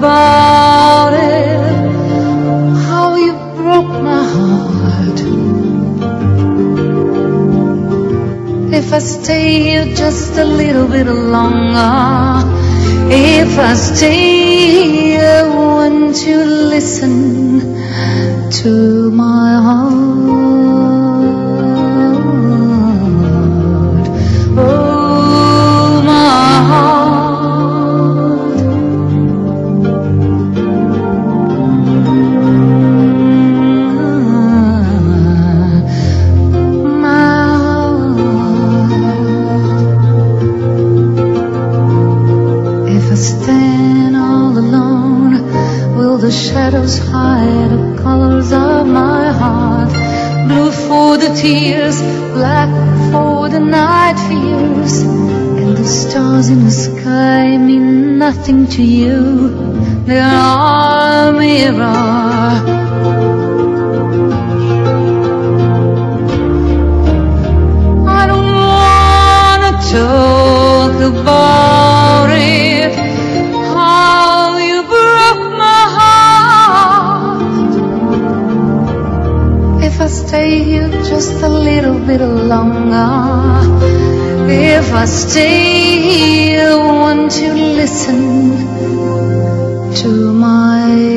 about it, how you broke my heart. If I stay here just a little bit longer, if I stay here, won't you listen to my heart? Oh, my heart. My heart. If I stand all alone, will the shadows hide the colors of my heart? Blue for the tears, black for the night fears, and the stars in the sky mean nothing to you. They are a mirror. I don't wanna talk about it, how you broke my heart. If I stay here just a little bit longer, if I stay here, won't you listen to my